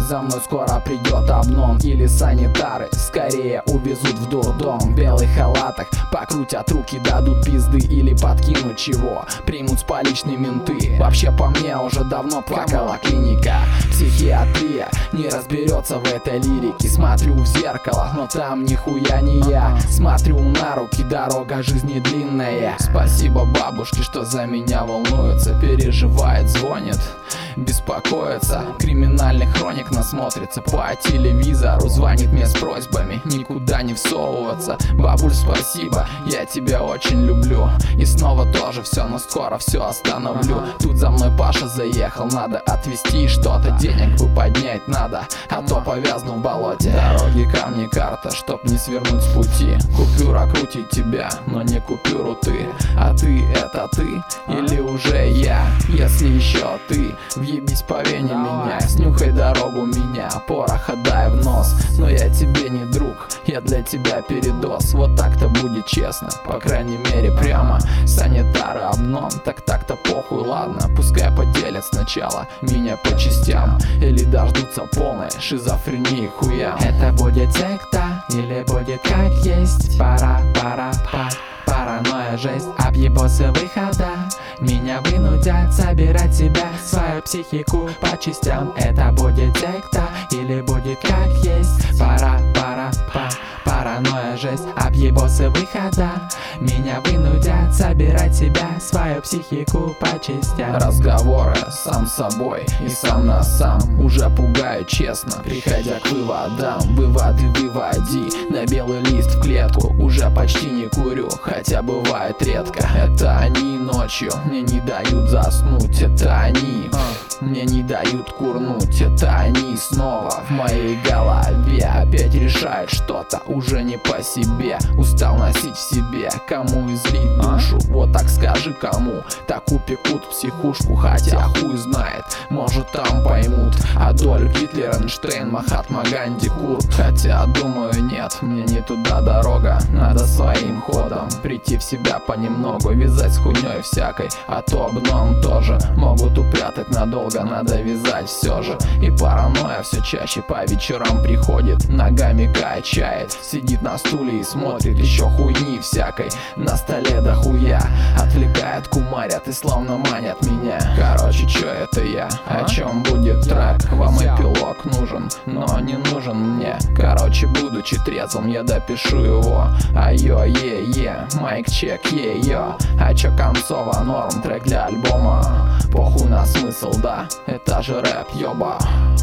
За мной скоро придет обнон или санитары скорее увезут в дурдом. В белых халатах покрутят руки, дадут пизды или подкинут чего. Примут с поличной менты. Вообще по мне уже давно плакала клиника. Психиатрия не разберется в этой лирике. Смотрю в зеркало, но там нихуя не я. Смотрю на руки, дорога жизни длинная. Спасибо бабушке, что за меня волнуется, переживает, звонит, беспокоится. Криминальных хроник насмотрится по телевизору, звонит мне с просьбами никуда не всовываться. Бабуль, спасибо, я тебя очень люблю. И снова тоже все, но скоро все остановлю. Тут за мной Паша заехал, надо отвезти что-то. Денег бы поднять надо, а то повязну в болоте. Дороги, камни, карта, чтоб не свернуть с пути. Купюра крутит тебя, но не купюру ты. А ты это ты или уже я? Если еще ты, въебись по вене меня. Снюхай дорогу меня, пороха дай в нос. Но я тебе не друг, я для тебя передоз. Вот так-то будет честно, по крайней мере прямо. Санитары обнон, так-то похуй, ладно. Пускай поделят сначала меня по частям, или дождутся полной шизофрении хуя. Это будет секта или будет как есть? Паранойя, жесть, объебосы выхода меня вынудят собирать себя, свою психику по частям. Это будет секта или будет как есть? Паранойя, жесть, объебосы выхода меня вынудят собирать себя, свою психику по частям. Разговоры сам с собой и сам на сам уже пугают честно, приходя к выводам. Выводы выводи на белый лист в клетку. Уже почти не курю, хотя бывает редко. Это они ночью мне не дают заснуть. Это они мне не дают курнуть. Это они снова в моей голове опять решают что-то уже не по себе. Устал носить в себе, кому излить душу. Вот так скажи кому, так упекут психушку. Хотя хуй знает, может там поймут. Адольф Гитлер, Эйнштейн, Махатма Ганди, Курт. Хотя думаю нет, мне не туда дорога. Надо своим ходом прийти в себя понемногу, вязать с хуйней всякой, а то обнон тоже могут упрятать надолго. Надо вязать все же. И паранойя все чаще по вечерам приходит, ногами качает, сидит на стуле и смотрит еще хуйни всякой на столе до хуя. Отвлекает, кумарят и словно манят меня. Короче, чё это я? О чем будет трек? Вам эпилог нужен, но не нужен мне. Короче, будучи трезвым, я допишу его. Айо, е, майк чек, е-йо. А чё Концова, норм, трек для альбома. Похуй на смысл, да, это же рэп, ёба.